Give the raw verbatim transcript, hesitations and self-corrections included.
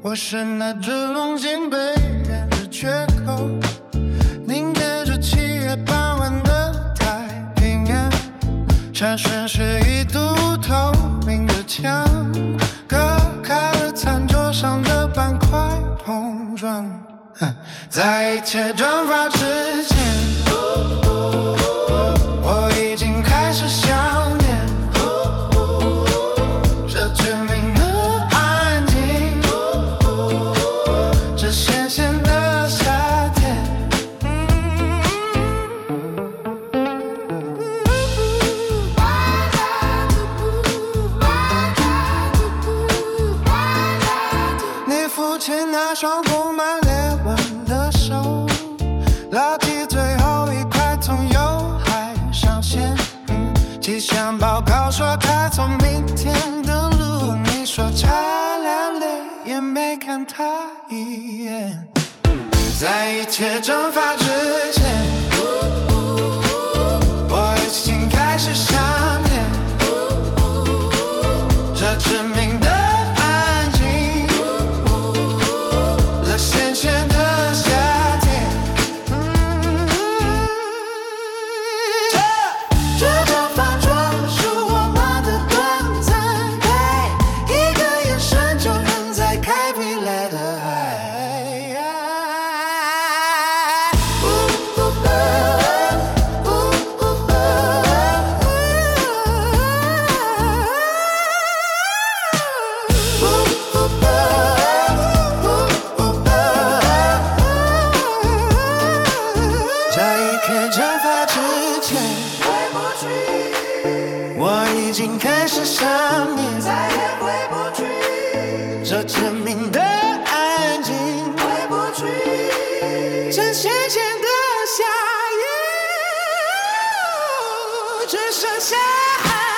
我是那只梦境被掩的缺口，凝结着七月傍晚的太平洋，下雪是一堵透明的墙，隔开了餐桌上的板块碰撞。在一切转发之前，我已经开始想念这致命的安静，这咸咸的夏天。你父亲那双布满裂纹的手，拉起最后一块从有海上线，嗯，气象报告说他从明天的路，你说擦亮泪也没看他一眼。在一切蒸发之前，我已经开始想念这致命的安静，这咸咸的夏天。这张饭桌是我们的短暂，一个眼神就能在开辟来的爱。在一片蒸发之前，我已经开始想念，再也回不去这致命的安静，回不去这咸咸的夏夜，只剩下爱。